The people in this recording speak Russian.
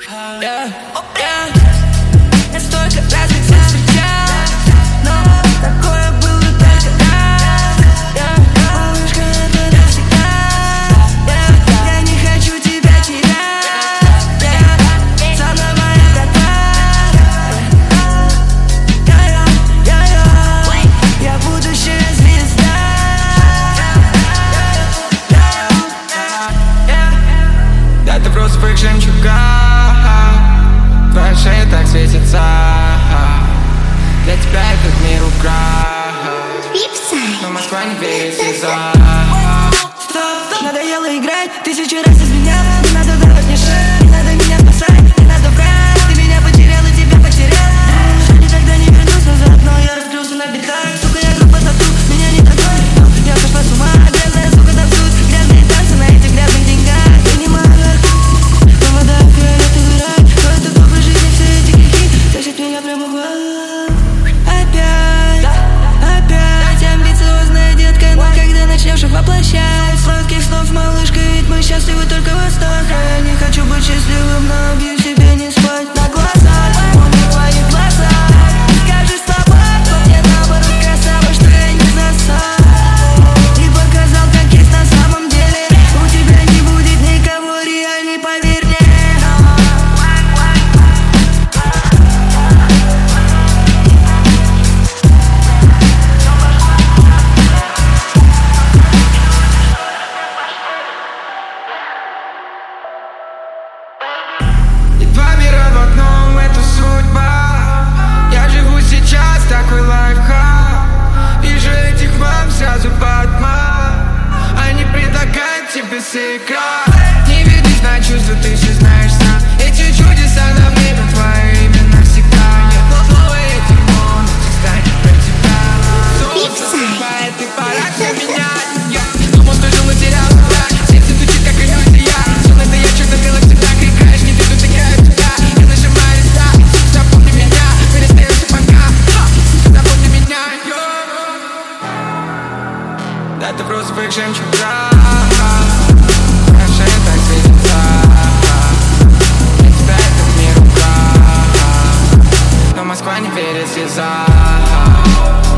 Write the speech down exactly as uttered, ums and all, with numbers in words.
Yeah, yeah. Я столько раз их встречал, но такое было только раз. Yeah, малышка, это навсегда. Yeah, я не хочу тебя терять. Yeah, со мной моя такая. Yeah, yeah, yeah, yeah. Я будущая звезда. Да ты просто фейк жемчуга. Твоя шея так светится. Для тебя этот мир украл. Но Москва не верит в слеза. Стоп, надоело играть, тысячу раз изменял. Не надо давать мне шею, не надо меня спасать, не надо врать. Ты меня потерял и тебя потерял. Никогда не вернусь назад, но я разбился на битах. Сука, я группа тату, меня не такой. Я сошла с ума, грязная сука танцует. Грязные танцы на этих грязных деньгах. Принимаю наркотики, попадаю в фиолетовый рай. Но это глупой жизни, все эти грехи тащат меня прямо в ад. Опять, опять амбициозная детка. Но когда начнешь их воплощать сладких снов, малышка, ведь мы счастливы только в снах. А я не хочу быть счастливым, но убью себе не спать на глазах. Помню в твоих глазах. Скажи слова, кто мне наоборот красава, что я не засал. И показал, как есть на самом деле. У тебя не будет никого реальней, поверь мне. И два мира в одном, это судьба. Я живу сейчас, такой лайфхак. Вижу этих мам сразу подман. Они предлагают тебе сыграть. Не ведись на чувства, ты все знаешь сам. Эти чудеса на время твое имя навсегда. Нет новое дерьмо, но ты станешь про тебя. Солнце засыпает, и пора все менять. Я думал, что жил, но терял себя. Сердце стучит, как иллюзия. Сон это я черно-бело всегда крикаешь. Не ты тут играю тебя. Я нажимаю листа. Запомни меня, перестаешься пока. Запомни меня, йо. Да ты просто фейк жемчуга. Твоя шея так светится. Для тебя этот мир украл. Но Москва не верит в слеза.